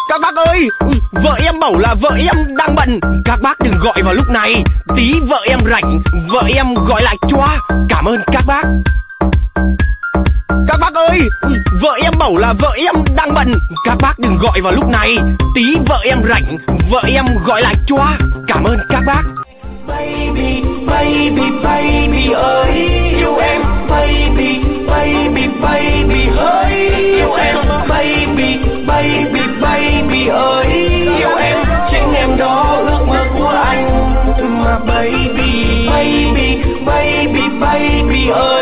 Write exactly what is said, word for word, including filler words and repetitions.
Các bác ơi, vợ em bảo là vợ em đang bận. Các bác đừng gọi vào lúc này, tí vợ em rảnh, vợ em gọi lại cho. Cảm ơn các bác. Các bác ơi, vợ em bảo là vợ em đang bận. Các bác đừng gọi vào lúc này, tí vợ em rảnh, vợ em gọi lại cho. Cảm ơn các bác. Baby, baby, baby ơi, yêu em. Baby, baby, baby ơi, yêu em. Baby, baby, baby ơi, yêu em. Chính em đó ước mơ của anh. Mà baby, baby, baby, baby ơi.